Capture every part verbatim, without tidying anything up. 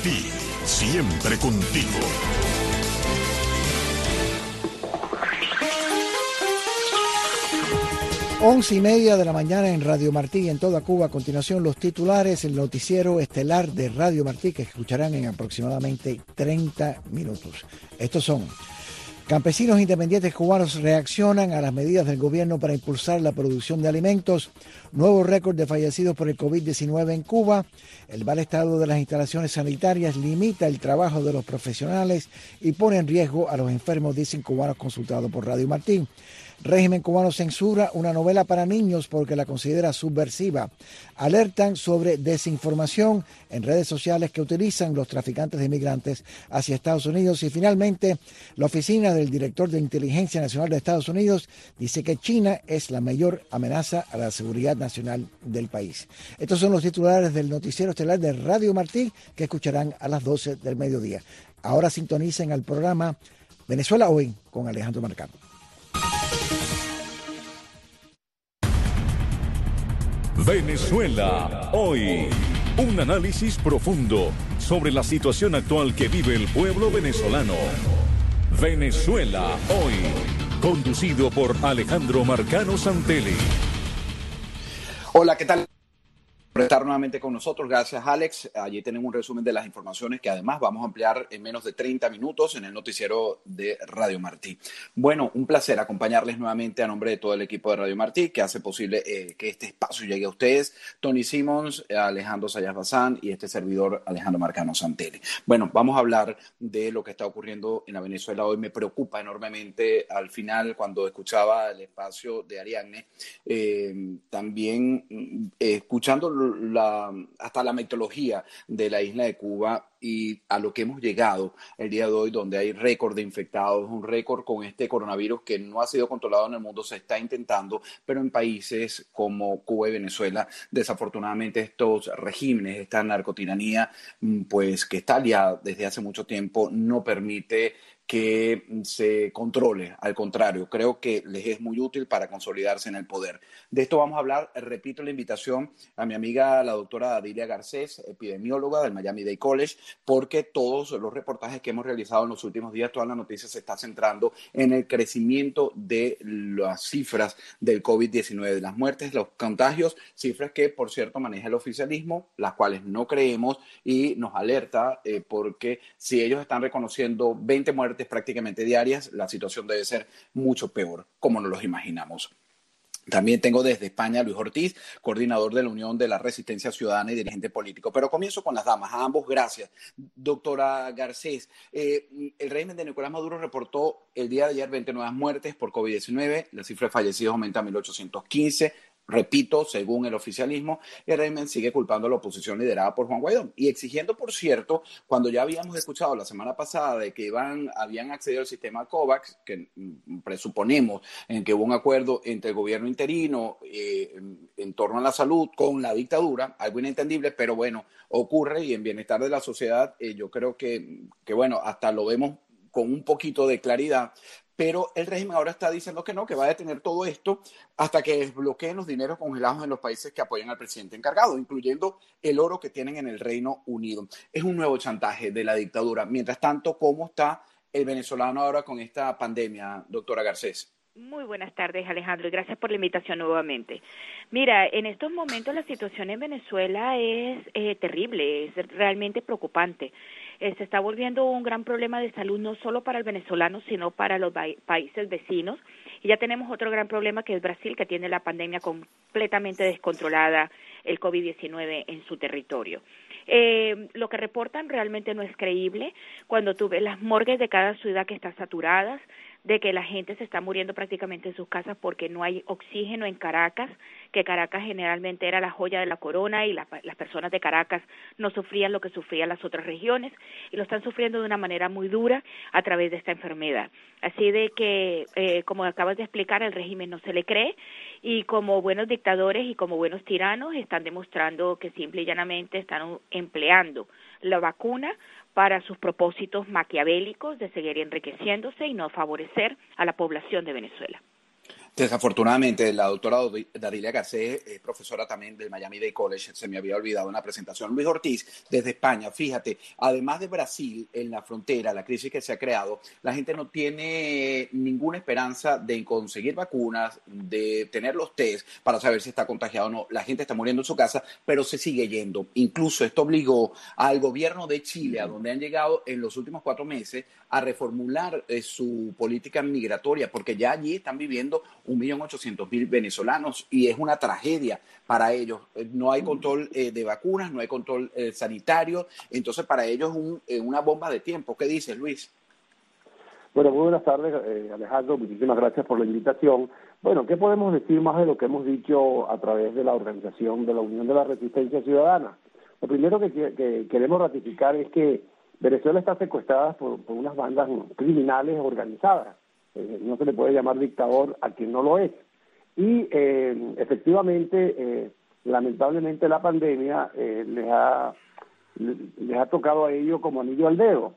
Martí, siempre contigo. Once y media de la mañana en Radio Martí y en toda Cuba. A continuación, los titulares, el noticiero estelar de Radio Martí, que escucharán en aproximadamente treinta minutos. Estos son: campesinos independientes cubanos reaccionan a las medidas del gobierno para impulsar la producción de alimentos, nuevo récord de fallecidos por el COVID diecinueve en Cuba, el mal estado de las instalaciones sanitarias limita el trabajo de los profesionales y pone en riesgo a los enfermos, dicen cubanos consultados por Radio Martí. Régimen cubano censura una novela para niños porque la considera subversiva. Alertan sobre desinformación en redes sociales que utilizan los traficantes de inmigrantes hacia Estados Unidos. Y finalmente, la oficina del director de Inteligencia Nacional de Estados Unidos dice que China es la mayor amenaza a la seguridad nacional del país. Estos son los titulares del noticiero estelar de Radio Martí, que escucharán a las doce del mediodía. Ahora sintonicen al programa Venezuela Hoy con Alejandro Marcano. Venezuela Hoy. Un análisis profundo sobre la situación actual que vive el pueblo venezolano. Venezuela Hoy. Conducido por Alejandro Marcano Santelli. Hola, ¿qué tal? Por estar nuevamente con nosotros. Gracias, Alex. Allí tenemos un resumen de las informaciones que además vamos a ampliar en menos de treinta minutos en el noticiero de Radio Martí. Bueno, un placer acompañarles nuevamente a nombre de todo el equipo de Radio Martí que hace posible eh, que este espacio llegue a ustedes. Tony Simmons, Alejandro Sayas Bazán y este servidor Alejandro Marcano Santelli. Bueno, vamos a hablar de lo que está ocurriendo en la Venezuela hoy. Me preocupa enormemente al final cuando escuchaba el espacio de Ariadne, eh, también eh, escuchando La, hasta la mitología de la isla de Cuba y a lo que hemos llegado el día de hoy, donde hay récord de infectados, un récord con este coronavirus que no ha sido controlado en el mundo, se está intentando, pero en países como Cuba y Venezuela, desafortunadamente estos regímenes, esta narcotiranía, pues que está aliada desde hace mucho tiempo, no permite que se controle. Al contrario, creo que les es muy útil para consolidarse en el poder. De esto vamos a hablar. Repito la invitación a mi amiga, la doctora Adilia Garcés, epidemióloga del Miami-Dade College, porque todos los reportajes que hemos realizado en los últimos días, toda la noticia se está centrando en el crecimiento de las cifras del COVID diecinueve, de las muertes, los contagios, cifras que, por cierto, maneja el oficialismo, las cuales no creemos y nos alerta eh, porque si ellos están reconociendo veinte muertes prácticamente diarias, la situación debe ser mucho peor, como nos los imaginamos. También tengo desde España a Luis Ortiz, coordinador de la Unión de la Resistencia Ciudadana y dirigente político. Pero comienzo con las damas. A ambos, gracias. Doctora Garcés, eh, el régimen de Nicolás Maduro reportó el día de ayer veinte nuevas muertes por COVID diecinueve. La cifra de fallecidos aumenta a mil ochocientos quince. Repito, según el oficialismo, el régimen sigue culpando a la oposición liderada por Juan Guaidó y exigiendo, por cierto, cuando ya habíamos escuchado la semana pasada de que iban, habían accedido al sistema COVAX, que mm, presuponemos en que hubo un acuerdo entre el gobierno interino eh, en, en torno a la salud con la dictadura, algo inentendible, pero bueno, ocurre y en bienestar de la sociedad eh, yo creo que, que, bueno, hasta lo vemos con un poquito de claridad. Pero el régimen ahora está diciendo que no, que va a detener todo esto hasta que desbloqueen los dineros congelados en los países que apoyan al presidente encargado, incluyendo el oro que tienen en el Reino Unido. Es un nuevo chantaje de la dictadura. Mientras tanto, ¿cómo está el venezolano ahora con esta pandemia, doctora Garcés? Muy buenas tardes, Alejandro, y gracias por la invitación nuevamente. Mira, en estos momentos la situación en Venezuela es eh, terrible, es realmente preocupante. Eh, se está volviendo un gran problema de salud no solo para el venezolano, sino para los países vecinos. Y ya tenemos otro gran problema que es Brasil, que tiene la pandemia completamente descontrolada, el COVID diecinueve en su territorio. Eh, lo que reportan realmente no es creíble. Cuando tú ves las morgues de cada ciudad que están saturadas, de que la gente se está muriendo prácticamente en sus casas porque no hay oxígeno en Caracas, que Caracas generalmente era la joya de la corona y la, las personas de Caracas no sufrían lo que sufrían las otras regiones y lo están sufriendo de una manera muy dura a través de esta enfermedad. Así de que, eh, como acabas de explicar, el régimen no se le cree y como buenos dictadores y como buenos tiranos están demostrando que simple y llanamente están empleando la vacuna para sus propósitos maquiavélicos de seguir enriqueciéndose y no favorecer a la población de Venezuela. Desafortunadamente, la doctora Darilia Garcés es profesora también del Miami-Dade College, se me había olvidado una presentación. Luis Ortiz, desde España, fíjate, además de Brasil, en la frontera, la crisis que se ha creado, la gente no tiene ninguna esperanza de conseguir vacunas, de tener los test para saber si está contagiado o no. La gente está muriendo en su casa, pero se sigue yendo. Incluso esto obligó al gobierno de Chile, a donde han llegado en los últimos cuatro meses, a reformular eh, su política migratoria, porque ya allí están viviendo un millón ochocientos mil venezolanos y es una tragedia para ellos. No hay control eh, de vacunas, no hay control eh, sanitario, entonces para ellos es un, eh, una bomba de tiempo. ¿Qué dices, Luis? Bueno, muy buenas tardes, eh, Alejandro, muchísimas gracias por la invitación. Bueno, ¿qué podemos decir más de lo que hemos dicho a través de la organización de la Unión de la Resistencia Ciudadana? Lo primero que, que queremos ratificar es que Venezuela está secuestrada por, por unas bandas criminales organizadas. Eh, no se le puede llamar dictador a quien no lo es. Y eh, efectivamente, eh, lamentablemente la pandemia eh, les, ha, les ha tocado a ellos como anillo al dedo.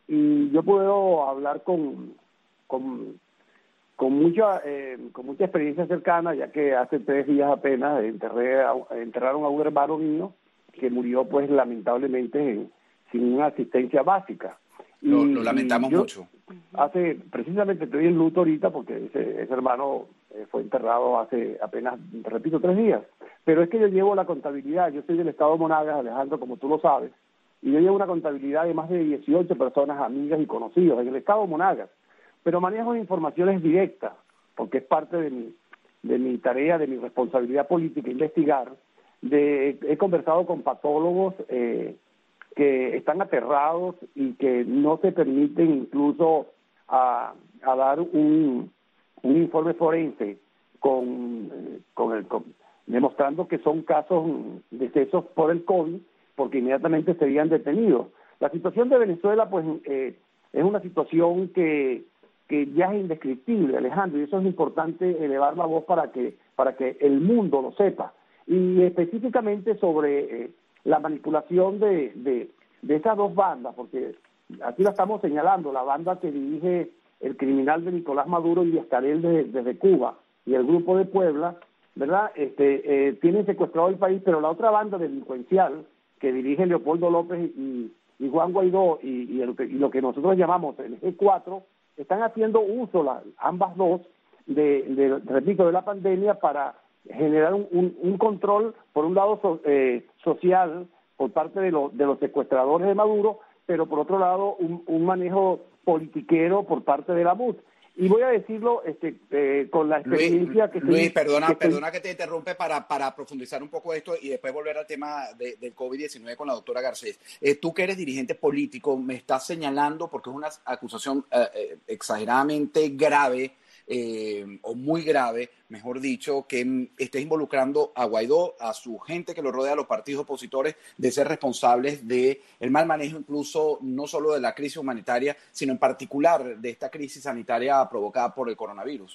Y yo puedo hablar con, con, con, mucha, eh, con mucha experiencia cercana, ya que hace tres días apenas enterré a, enterraron a un hermano mío que murió pues lamentablemente sin una asistencia básica. Y, lo, lo lamentamos yo, mucho. Hace, precisamente estoy en luto ahorita porque ese, ese hermano eh, fue enterrado hace apenas, repito, tres días. Pero es que yo llevo la contabilidad, yo soy del estado Monagas, Alejandro, como tú lo sabes, y yo llevo una contabilidad de más de dieciocho personas, amigas y conocidos en el estado Monagas. Pero manejo informaciones directas, porque es parte de mi, de mi tarea, de mi responsabilidad política, investigar. De, he conversado con patólogos eh, que están aterrados y que no se permiten incluso a, a dar un, un informe forense con, con el, con, demostrando que son casos de decesos por el COVID, porque inmediatamente serían detenidos. La situación de Venezuela pues eh, es una situación que, que ya es indescriptible, Alejandro, y eso es importante elevar la voz para que, para que el mundo lo sepa. Y específicamente sobre eh, la manipulación de, de, de esas dos bandas, porque aquí la estamos señalando, la banda que dirige el criminal de Nicolás Maduro y Escarel de, desde Cuba y el grupo de Puebla, ¿verdad? Este, eh, tienen secuestrado el país, pero la otra banda delincuencial que dirige Leopoldo López y, y Juan Guaidó y, y, el, y lo que nosotros llamamos el G cuatro, están haciendo uso, la, ambas dos, de, de, repito, de la pandemia para generar un, un, un control, por un lado so, eh, social, por parte de, lo, de los secuestradores de Maduro, pero por otro lado un, un manejo politiquero por parte de la M U D. Y voy a decirlo este, eh, con la experiencia Luis, que... Luis, estoy, perdona, que perdona estoy... que te interrumpe para, para profundizar un poco esto y después volver al tema de, del COVID diecinueve con la doctora Garcés. Eh, tú que eres dirigente político, me estás señalando, porque es una acusación eh, eh, exageradamente grave, Eh, o muy grave, mejor dicho, que estés involucrando a Guaidó, a su gente que lo rodea, a los partidos opositores, de ser responsables de el mal manejo incluso no solo de la crisis humanitaria, sino en particular de esta crisis sanitaria provocada por el coronavirus.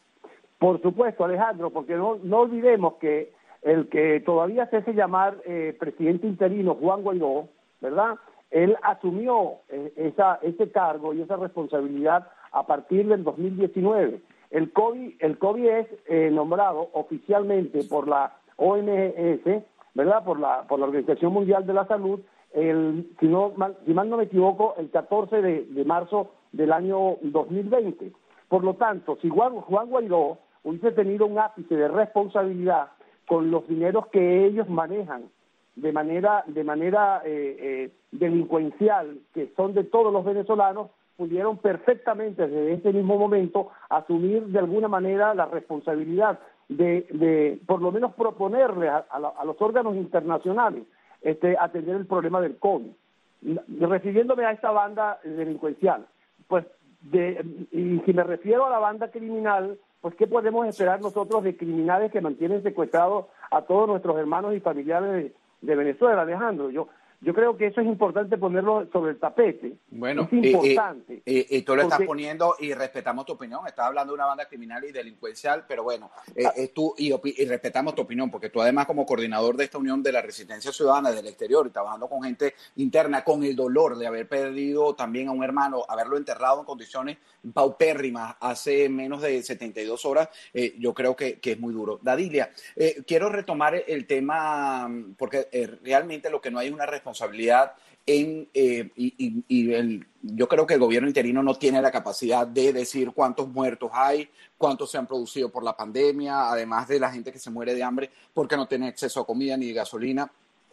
Por supuesto, Alejandro, porque no, no olvidemos que el que todavía se hace llamar eh, presidente interino, Juan Guaidó, ¿verdad? Él asumió eh, esa, ese cargo y esa responsabilidad a partir del dos mil diecinueve. El COVID, el COVID es eh, nombrado oficialmente por la O M S, ¿verdad? Por la, por la Organización Mundial de la Salud, el, si, no, mal, si mal no me equivoco, el catorce de, de marzo del año dos mil veinte. Por lo tanto, si Juan, Juan Guaidó hubiese tenido un ápice de responsabilidad con los dineros que ellos manejan de manera, de manera eh, eh, delincuencial, que son de todos los venezolanos, pudieron perfectamente desde ese mismo momento asumir de alguna manera la responsabilidad de, de por lo menos proponerle a, a, la, a los órganos internacionales este, atender el problema del COVID. Refiriéndome a esta banda delincuencial, pues, de, y si me refiero a la banda criminal, pues, ¿qué podemos esperar nosotros de criminales que mantienen secuestrados a todos nuestros hermanos y familiares de, de Venezuela, Alejandro? Yo Yo creo que eso es importante ponerlo sobre el tapete. Bueno, es importante. Y, y, y, y tú lo porque... estás poniendo y respetamos tu opinión. Estás hablando de una banda criminal y delincuencial, pero bueno, eh, eh, tú y, y respetamos tu opinión, porque tú además como coordinador de esta Unión de la Resistencia Ciudadana del Exterior y trabajando con gente interna, con el dolor de haber perdido también a un hermano, haberlo enterrado en condiciones paupérrimas hace menos de setenta y dos horas, eh, yo creo que, que es muy duro. Dadilia, eh, quiero retomar el tema, porque eh, realmente lo que no hay es una responsabilidad responsabilidad en eh, y, y, y el, yo creo que el gobierno interino no tiene la capacidad de decir cuántos muertos hay, cuántos se han producido por la pandemia, además de la gente que se muere de hambre porque no tiene acceso a comida ni de gasolina.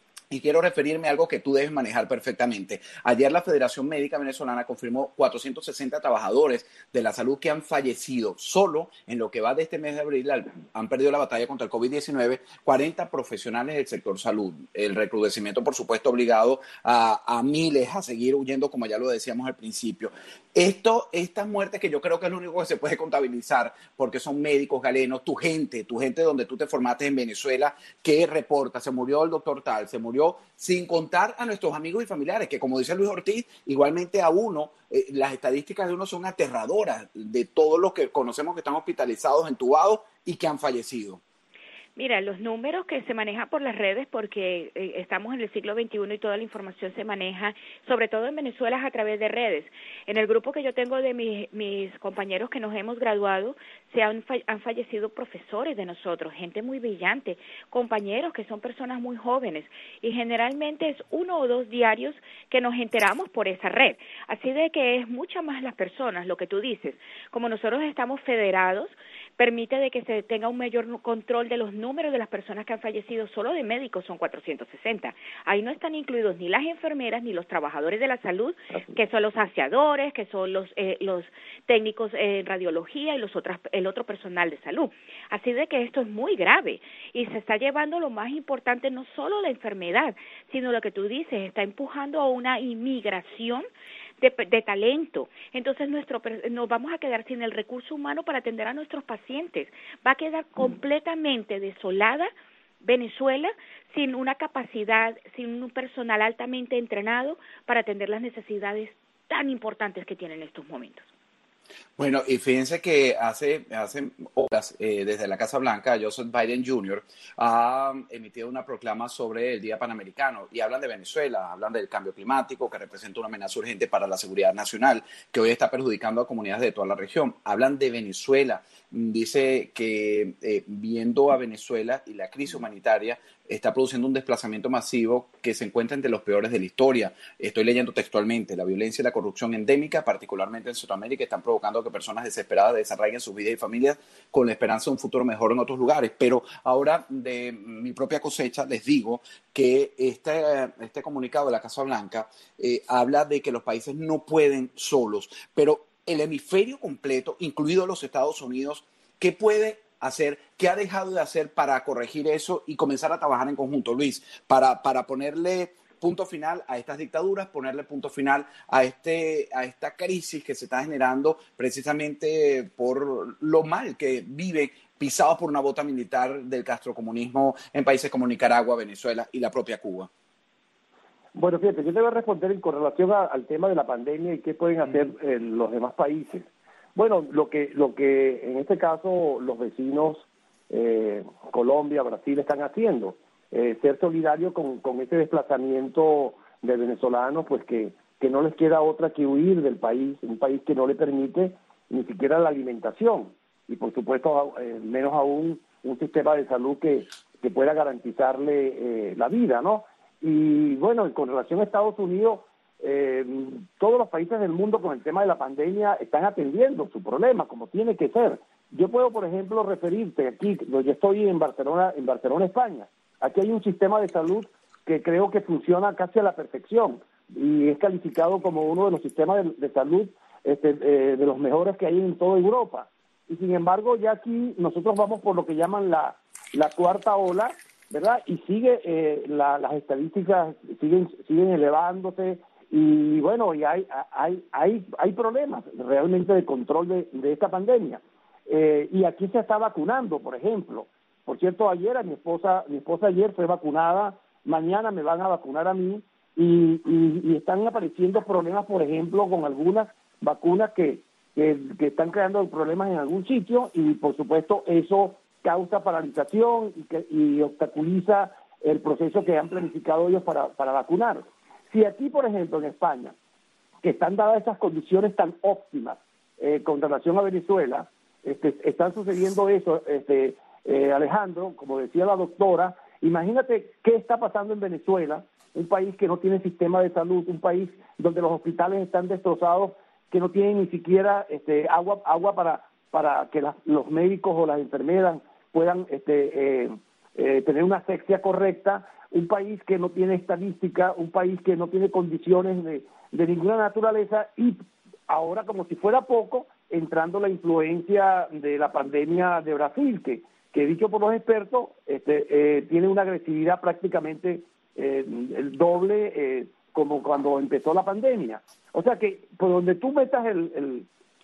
Y quiero referirme a algo que tú debes manejar perfectamente. Ayer la Federación Médica Venezolana confirmó cuatrocientos sesenta trabajadores de la salud que han fallecido. Solo en lo que va de este mes de abril han perdido la batalla contra el COVID diecinueve cuarenta profesionales del sector salud. El recrudecimiento, por supuesto, obligado a, a miles a seguir huyendo, como ya lo decíamos al principio. Esto, estas muertes que yo creo que es lo único que se puede contabilizar, porque son médicos galenos, tu gente, tu gente donde tú te formaste en Venezuela, que reporta, se murió el doctor tal, se murió, sin contar a nuestros amigos y familiares, que como dice Luis Ortiz, igualmente a uno, eh, las estadísticas de uno son aterradoras de todos los que conocemos que están hospitalizados, entubados y que han fallecido. Mira, los números que se manejan por las redes, porque eh, estamos en el siglo veintiuno y toda la información se maneja, sobre todo en Venezuela, a través de redes. En el grupo que yo tengo de mis, mis compañeros que nos hemos graduado, se han, han fallecido profesores de nosotros, gente muy brillante, compañeros que son personas muy jóvenes, y generalmente es uno o dos diarios que nos enteramos por esa red. Así de que es muchas más las personas, lo que tú dices. Como nosotros estamos federados, permite de que se tenga un mayor control de los números de las personas que han fallecido. Solo de médicos son cuatrocientos sesenta. Ahí no están incluidos ni las enfermeras ni los trabajadores de la salud, que son los aseadores, que son los eh, los técnicos en radiología y los otras el otro personal de salud. Así de que esto es muy grave y se está llevando lo más importante, no solo la enfermedad, sino lo que tú dices, está empujando a una inmigración De, de talento. Entonces nuestro nos vamos a quedar sin el recurso humano para atender a nuestros pacientes. Va a quedar completamente desolada Venezuela sin una capacidad, sin un personal altamente entrenado para atender las necesidades tan importantes que tienen en estos momentos. Bueno, y fíjense que hace, hace horas, eh, desde la Casa Blanca, Joseph Biden junior ha emitido una proclama sobre el Día Panamericano y hablan de Venezuela, hablan del cambio climático que representa una amenaza urgente para la seguridad nacional que hoy está perjudicando a comunidades de toda la región. Hablan de Venezuela, dice que eh, viendo a Venezuela y la crisis humanitaria está produciendo un desplazamiento masivo que se encuentra entre los peores de la historia. Estoy leyendo textualmente, la violencia y la corrupción endémica, particularmente en Sudamérica, están provocando que personas desesperadas desarraiguen sus vidas y familias con la esperanza de un futuro mejor en otros lugares. Pero ahora, de mi propia cosecha, les digo que este, este comunicado de la Casa Blanca eh, habla de que los países no pueden solos, pero el hemisferio completo, incluido los Estados Unidos, ¿qué puede hacer? ¿Qué ha dejado de hacer para corregir eso y comenzar a trabajar en conjunto, Luis, para, para ponerle punto final a estas dictaduras, ponerle punto final a, este, a esta crisis que se está generando precisamente por lo mal que vive pisados por una bota militar del castrocomunismo en países como Nicaragua, Venezuela y la propia Cuba? Bueno, fíjate, yo te voy a responder con relación a, al tema de la pandemia y qué pueden hacer eh, los demás países. Bueno, lo que, lo que en este caso los vecinos, eh, Colombia, Brasil, están haciendo, eh, ser solidario con, con ese desplazamiento de venezolanos, pues que, que no les queda otra que huir del país, un país que no le permite ni siquiera la alimentación y por supuesto eh, menos aún un sistema de salud que, que pueda garantizarle eh, la vida, ¿no? Y bueno, con relación a Estados Unidos, eh, todos los países del mundo con el tema de la pandemia están atendiendo su problema como tiene que ser. Yo puedo, por ejemplo, referirte aquí, yo estoy en Barcelona, en Barcelona, España. Aquí hay un sistema de salud que creo que funciona casi a la perfección y es calificado como uno de los sistemas de, de salud este, eh, de los mejores que hay en toda Europa. Y sin embargo, ya aquí nosotros vamos por lo que llaman la, la cuarta ola, ¿verdad? Y sigue eh, la, las estadísticas siguen siguen elevándose y bueno, y hay hay hay hay problemas realmente de control de, de esta pandemia. Eh, y aquí se está vacunando, por ejemplo. Por cierto, ayer a mi esposa mi esposa ayer fue vacunada, mañana me van a vacunar a mí y, y, y están apareciendo problemas, por ejemplo, con algunas vacunas que, que, que están creando problemas en algún sitio, y por supuesto eso causa paralización y, que, y obstaculiza el proceso que han planificado ellos para, para vacunar. Si aquí, por ejemplo, en España, que están dadas esas condiciones tan óptimas eh, con relación a Venezuela, este, están sucediendo eso, este, eh, Alejandro, como decía la doctora, imagínate qué está pasando en Venezuela, un país que no tiene sistema de salud, un país donde los hospitales están destrozados, que no tienen ni siquiera este, agua agua para, para que las, los médicos o las enfermeras puedan este, eh, eh, tener una asepsia correcta, un país que no tiene estadística, un país que no tiene condiciones de, de ninguna naturaleza, y ahora, como si fuera poco, entrando la influencia de la pandemia de Brasil, que, que dicho por los expertos, este, eh, tiene una agresividad prácticamente eh, el doble eh, como cuando empezó la pandemia. O sea que por donde tú metas el, el,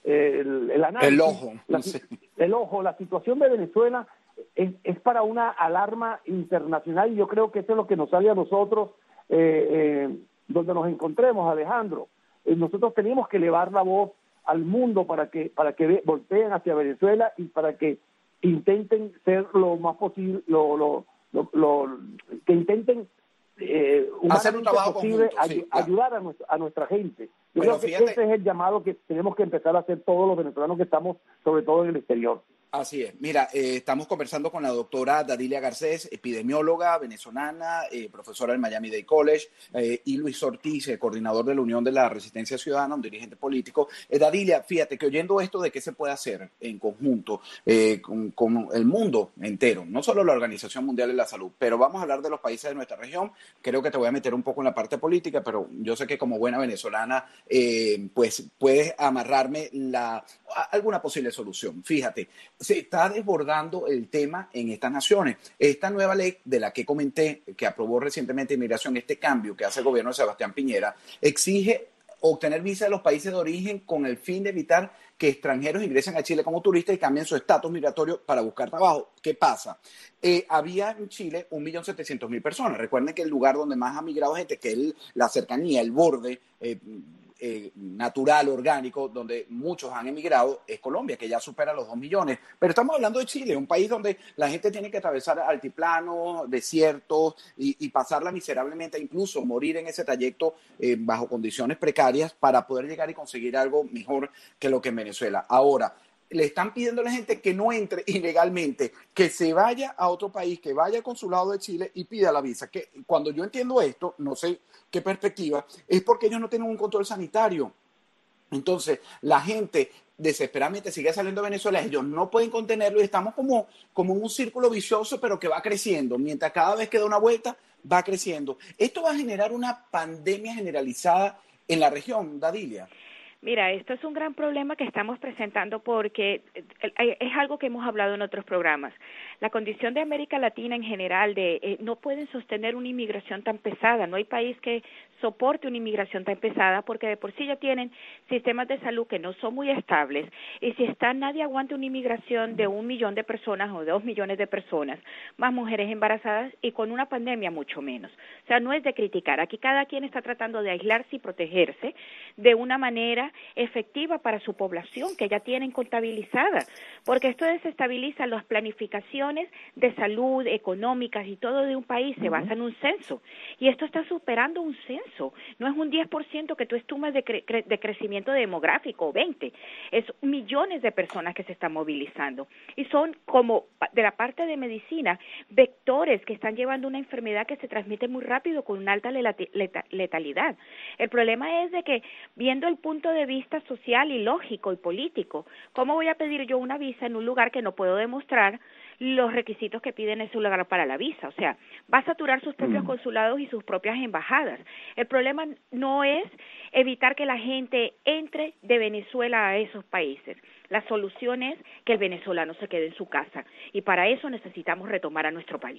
el, el análisis, el ojo, la, sí. el ojo, la situación de Venezuela es, es para una alarma internacional, y yo creo que eso es lo que nos sale a nosotros eh, eh, donde nos encontremos, Alejandro. Eh, nosotros tenemos que elevar la voz al mundo para que para que volteen hacia Venezuela y para que intenten ser lo más posible, lo, lo, lo, lo que intenten eh, hacer un trabajo posible conjunto, sí, ay- claro. ayudar a nuestra, a nuestra gente. Yo Pero creo que fíjate- ese es el llamado que tenemos que empezar a hacer todos los venezolanos que estamos, sobre todo en el exterior. Así es. Mira, eh, estamos conversando con la doctora Dadilia Garcés, epidemióloga venezolana, eh, profesora del Miami Dade College, eh, y Luis Ortiz, eh, coordinador de la Unión de la Resistencia Ciudadana, un dirigente político. Eh, Dadilia, fíjate que oyendo esto de qué se puede hacer en conjunto eh, con, con el mundo entero, no solo la Organización Mundial de la Salud, pero vamos a hablar de los países de nuestra región. Creo que te voy a meter un poco en la parte política, pero yo sé que como buena venezolana, eh, pues puedes amarrarme la, alguna posible solución. Fíjate, se está desbordando el tema en estas naciones. Esta nueva ley de la que comenté, que aprobó recientemente Inmigración, este cambio que hace el gobierno de Sebastián Piñera, exige obtener visa de los países de origen con el fin de evitar que extranjeros ingresen a Chile como turistas y cambien su estatus migratorio para buscar trabajo. ¿Qué pasa? Eh, había en Chile un millón setecientos mil personas. Recuerden que el lugar donde más ha migrado gente, que es la cercanía, el borde eh, eh, natural, orgánico, donde muchos han emigrado, es Colombia, que ya supera los dos millones. Pero estamos hablando de Chile, un país donde la gente tiene que atravesar altiplanos, desiertos y, y pasarla miserablemente, incluso morir en ese trayecto eh, bajo condiciones precarias para poder llegar y conseguir algo mejor que lo que en Venezuela. Ahora, le están pidiendo a la gente que no entre ilegalmente, que se vaya a otro país, que vaya al consulado de Chile y pida la visa. Que cuando yo entiendo esto, no sé qué perspectiva, es porque ellos no tienen un control sanitario. Entonces, la gente desesperadamente sigue saliendo de Venezuela, ellos no pueden contenerlo y estamos como, como en un círculo vicioso, pero que va creciendo. Mientras cada vez que da una vuelta, va creciendo. Esto va a generar una pandemia generalizada en la región, Dadilia. Mira, esto es un gran problema que estamos presentando porque es algo que hemos hablado en otros programas. La condición de América Latina en general, de eh, no pueden sostener una inmigración tan pesada. No hay país que soporte una inmigración tan pesada porque de por sí ya tienen sistemas de salud que no son muy estables. Y si está, nadie aguanta una inmigración de un millón de personas o dos millones de personas, más mujeres embarazadas y con una pandemia mucho menos. O sea, no es de criticar. Aquí cada quien está tratando de aislarse y protegerse de una manera efectiva para su población que ya tienen contabilizada, porque esto desestabiliza las planificaciones de salud, económicas y todo de un país, se basa en un censo, y esto está superando un censo, no es un diez por ciento que tú estimas de, cre- de crecimiento demográfico, veinte, es millones de personas que se están movilizando, y son como, de la parte de medicina, vectores que están llevando una enfermedad que se transmite muy rápido con una alta letalidad. El problema es de que, viendo el punto de vista social y lógico y político, ¿cómo voy a pedir yo una visa en un lugar que no puedo demostrar los requisitos que piden ese lugar para la visa? O sea, va a saturar sus propios mm. consulados y sus propias embajadas. El problema no es evitar que la gente entre de Venezuela a esos países. La solución es que el venezolano se quede en su casa, y para eso necesitamos retomar a nuestro país.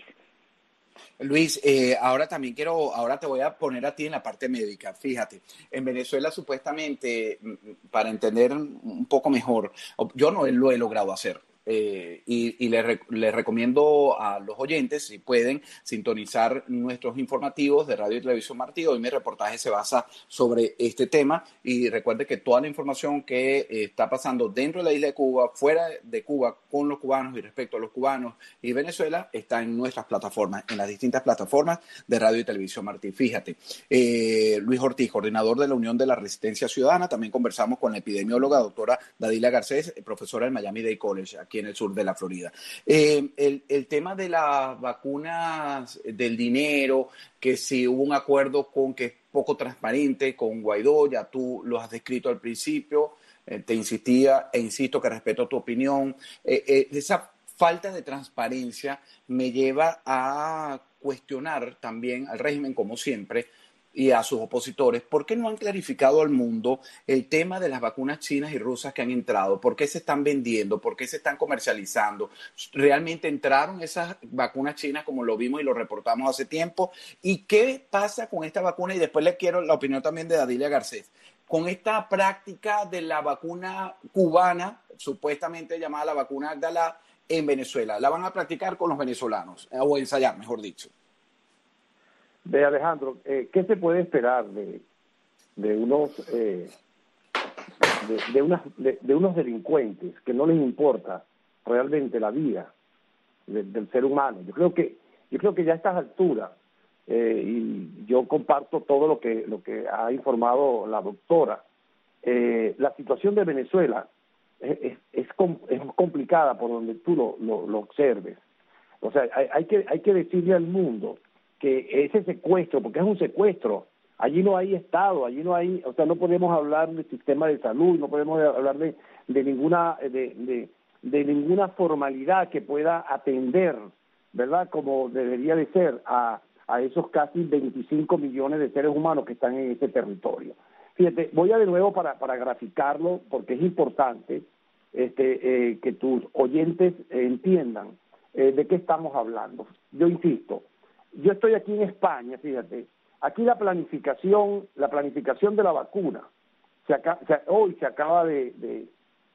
Luis, eh, ahora también quiero, ahora te voy a poner a ti en la parte médica. Fíjate, en Venezuela supuestamente, para entender un poco mejor, yo no lo he logrado hacer, Eh, y y les, rec- les recomiendo a los oyentes, si pueden, sintonizar nuestros informativos de Radio y Televisión Martí. Hoy mi reportaje se basa sobre este tema y recuerde que toda la información que eh, está pasando dentro de la isla de Cuba, fuera de Cuba, con los cubanos y respecto a los cubanos y Venezuela, está en nuestras plataformas, en las distintas plataformas de Radio y Televisión Martí. Fíjate, eh, Luis Ortiz, coordinador de la Unión de la Resistencia Ciudadana, también conversamos con la epidemióloga doctora Dadila Garcés, profesora del Miami-Dade College, aquí en el sur de la Florida. Eh, el, el tema de las vacunas, del dinero, que si hubo un acuerdo con que es poco transparente con Guaidó, ya tú lo has descrito al principio, eh, te insistía e insisto que respeto tu opinión. Eh, eh, esa falta de transparencia me lleva a cuestionar también al régimen, como siempre, y a sus opositores, ¿por qué no han clarificado al mundo el tema de las vacunas chinas y rusas que han entrado? ¿Por qué se están vendiendo? ¿Por qué se están comercializando? ¿Realmente entraron esas vacunas chinas como lo vimos y lo reportamos hace tiempo? ¿Y qué pasa con esta vacuna? Y después le quiero la opinión también de Dadilia Garcés. Con esta práctica de la vacuna cubana, supuestamente llamada la vacuna Abdala, en Venezuela, ¿la van a practicar con los venezolanos? O ensayar, mejor dicho. De Alejandro, eh, ¿qué se puede esperar de, de unos eh, de, de, unas, de, de unos delincuentes que no les importa realmente la vida de, del ser humano? Yo creo que yo creo que ya a estas alturas, eh, y yo comparto todo lo que lo que ha informado la doctora, eh, la situación de Venezuela es, es, es, es complicada por donde tú lo, lo, lo observes. O sea, hay, hay que hay que decirle al mundo que ese secuestro, porque es un secuestro, allí no hay Estado, allí no hay, o sea, no podemos hablar del sistema de salud, no podemos hablar de, de ninguna de, de, de ninguna formalidad que pueda atender, ¿verdad?, como debería de ser a, a esos casi veinticinco millones de seres humanos que están en ese territorio. Fíjate, voy a de nuevo para, para graficarlo, porque es importante este, eh, que tus oyentes entiendan eh, de qué estamos hablando. Yo insisto, yo estoy aquí en España, fíjate, aquí la planificación, la planificación de la vacuna, se acaba, se, hoy se acaba de, de,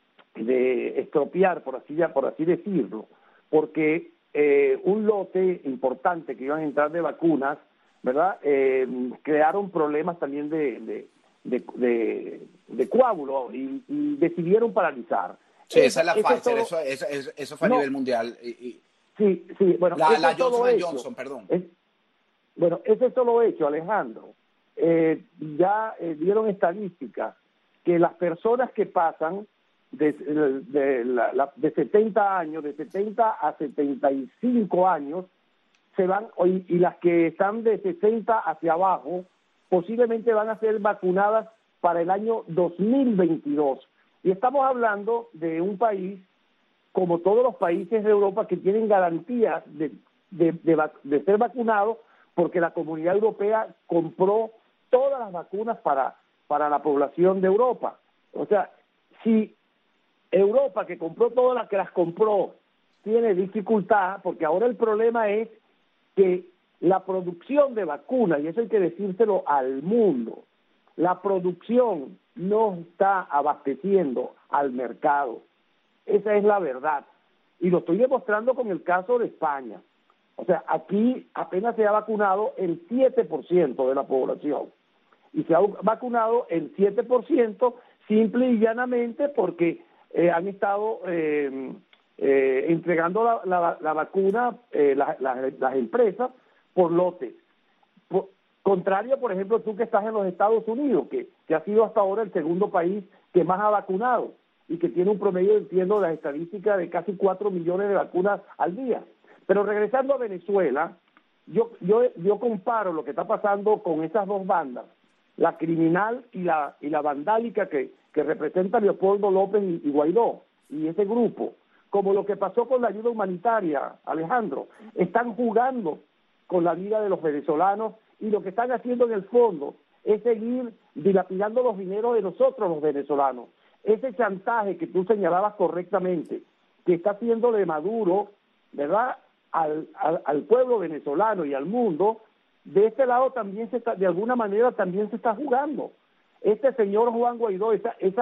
de estropear, por así, por así decirlo, porque eh, un lote importante que iban a entrar de vacunas, ¿verdad?, eh, crearon problemas también de, de, de, de, de coágulo y, y decidieron paralizar. Sí, esa es la eso, Pfizer, eso, eso, eso, eso fue a no, nivel mundial. Y, y... Sí, sí, bueno, La, la eso Johnson es and Johnson, perdón. Es, bueno, ese es solo hecho, Alejandro. Eh, ya eh, dieron estadísticas que las personas que pasan de, de, de, la, la, de setenta años, de setenta a setenta y cinco años, se van, y, y las que están de sesenta hacia abajo, posiblemente van a ser vacunadas para el año dos mil veintidós. Y estamos hablando de un país, como todos los países de Europa, que tienen garantías de, de, de, de ser vacunados, porque la Comunidad Europea compró todas las vacunas para, para la población de Europa. O sea, si Europa, que compró todas las que las compró, tiene dificultad, porque ahora el problema es que la producción de vacunas, y eso hay que decírselo al mundo, la producción no está abasteciendo al mercado. Esa es la verdad. Y lo estoy demostrando con el caso de España. O sea, aquí apenas se ha vacunado el siete por ciento de la población. Y se ha vacunado el siete por ciento simple y llanamente porque eh, han estado eh, eh, entregando la, la, la vacuna, eh, la, la, las empresas, por lotes. Por, contrario, por ejemplo, tú que estás en los Estados Unidos, que, que ha sido hasta ahora el segundo país que más ha vacunado y que tiene un promedio, entiendo, de las estadísticas de casi cuatro millones de vacunas al día. Pero regresando a Venezuela, yo, yo, yo comparo lo que está pasando con esas dos bandas, la criminal y la, y la vandálica que, que representa Leopoldo López y, y Guaidó, y ese grupo, como lo que pasó con la ayuda humanitaria, Alejandro. Están jugando con la vida de los venezolanos y lo que están haciendo en el fondo es seguir dilapidando los dineros de nosotros los venezolanos. Ese chantaje que tú señalabas correctamente, que está haciéndole Maduro, ¿verdad?, al, al, al pueblo venezolano y al mundo, de este lado también se está, de alguna manera también se está jugando. Este señor Juan Guaidó, esa, esa,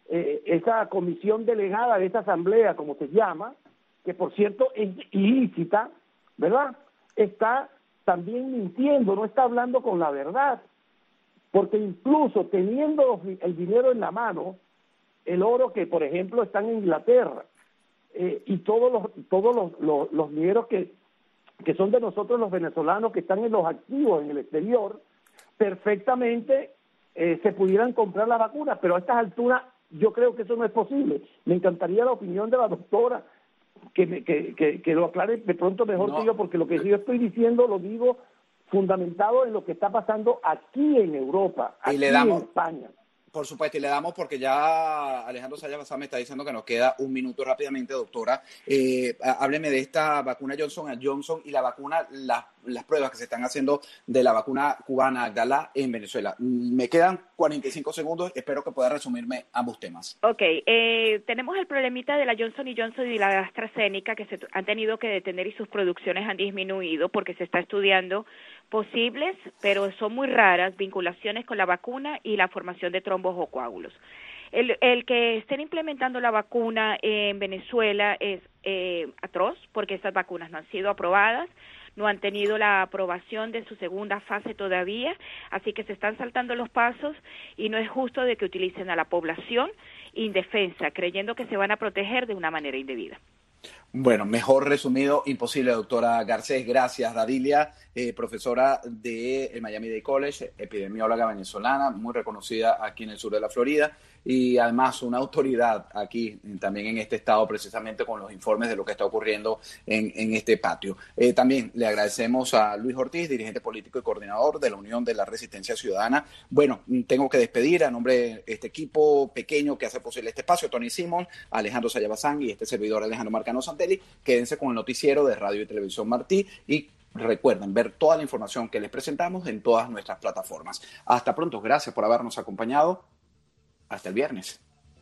eh, esa comisión delegada de esa asamblea, como se llama, que por cierto es ilícita, ¿verdad? Está también mintiendo, no está hablando con la verdad, porque incluso teniendo el dinero en la mano, el oro que por ejemplo está en Inglaterra, eh, y todos los todos los, los, los dineros que, que son de nosotros los venezolanos, que están en los activos en el exterior, perfectamente eh, se pudieran comprar las vacunas, pero a estas alturas yo creo que eso no es posible. Me encantaría la opinión de la doctora, que, me, que, que, que lo aclare de pronto mejor no. que yo, porque lo que yo estoy diciendo lo digo fundamentado en lo que está pasando aquí en Europa, aquí y le damos, en España. Por supuesto, y le damos porque ya Alejandro Sayas Bazán me está diciendo que nos queda un minuto rápidamente, doctora. Eh, hábleme de esta vacuna Johnson and Johnson y la vacuna, la, las pruebas que se están haciendo de la vacuna cubana Abdala en Venezuela. Me quedan cuarenta y cinco segundos, espero que pueda resumirme ambos temas. Ok, eh, tenemos el problemita de la Johnson y Johnson y la AstraZeneca, que se han tenido que detener y sus producciones han disminuido porque se está estudiando posibles, pero son muy raras, vinculaciones con la vacuna y la formación de trombos o coágulos. El, el que estén implementando la vacuna en Venezuela es eh, atroz, porque estas vacunas no han sido aprobadas, no han tenido la aprobación de su segunda fase todavía, así que se están saltando los pasos y no es justo de que utilicen a la población indefensa, creyendo que se van a proteger de una manera indebida. Bueno, mejor resumido, imposible, doctora Garcés. Gracias, Dadilia, eh, profesora de el Miami Dade College, epidemióloga venezolana, muy reconocida aquí en el sur de la Florida y además una autoridad aquí también en este estado, precisamente con los informes de lo que está ocurriendo en, en este patio. Eh, también le agradecemos a Luis Ortiz, dirigente político y coordinador de la Unión de la Resistencia Ciudadana. Bueno, tengo que despedir a nombre de este equipo pequeño que hace posible este espacio, Tony Simón, Alejandro Sayas Bazán y este servidor Alejandro Marcano Santelli. Quédense con el noticiero de Radio y Televisión Martí y recuerden ver toda la información que les presentamos en todas nuestras plataformas. Hasta pronto, gracias por habernos acompañado. Hasta el viernes.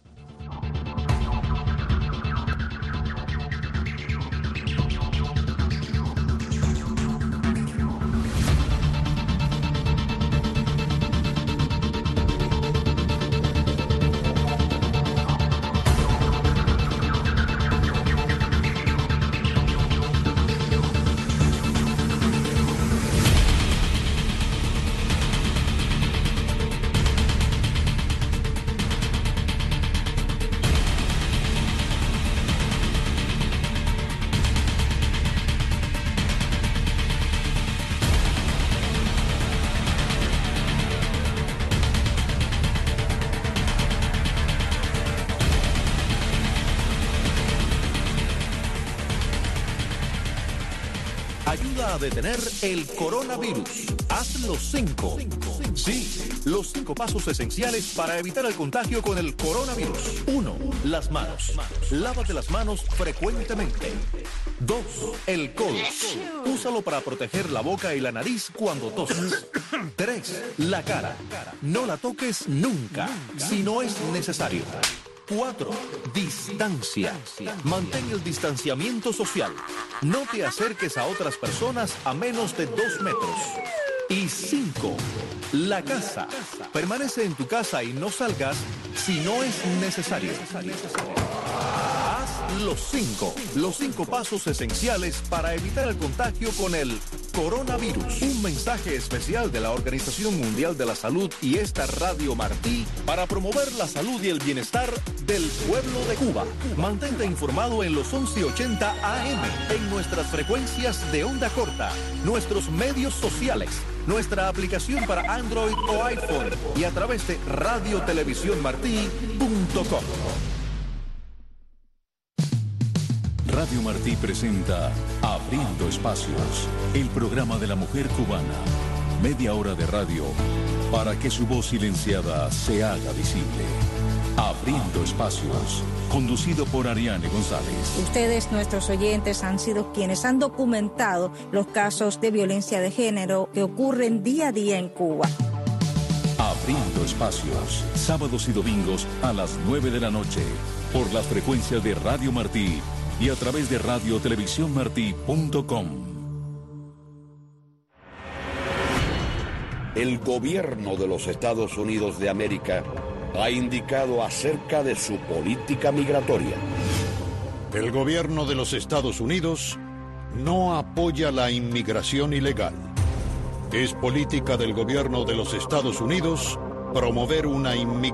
Ayuda a detener el coronavirus. Haz los cinco. Sí, los cinco pasos esenciales para evitar el contagio con el coronavirus. Uno, las manos. Lávate las manos frecuentemente. Dos, el codo. Úsalo para proteger la boca y la nariz cuando toses. Tres, la cara. No la toques nunca, si no es necesario. Cuatro, distancia. Mantén el distanciamiento social. No te acerques a otras personas a menos de dos metros. Y cinco, la casa. Permanece en tu casa y no salgas si no es necesario. Haz los cinco, los cinco pasos esenciales para evitar el contagio con el coronavirus. Un mensaje especial de la Organización Mundial de la Salud y esta Radio Martí para promover la salud y el bienestar del pueblo de Cuba. Mantente informado en los once ochenta A M, en nuestras frecuencias de onda corta, nuestros medios sociales, nuestra aplicación para Android o iPhone y a través de radio televisión martí punto com. Radio Martí presenta Abriendo Espacios, el programa de la mujer cubana. Media hora de radio para que su voz silenciada se haga visible. Abriendo Espacios, conducido por Ariane González. Ustedes, nuestros oyentes, han sido quienes han documentado los casos de violencia de género que ocurren día a día en Cuba. Abriendo Espacios, sábados y domingos a las nueve de la noche, por las frecuencias de Radio Martí y a través de radio televisión martí punto com. El gobierno de los Estados Unidos de América ha indicado acerca de su política migratoria. El gobierno de los Estados Unidos no apoya la inmigración ilegal. Es política del gobierno de los Estados Unidos promover una inmigración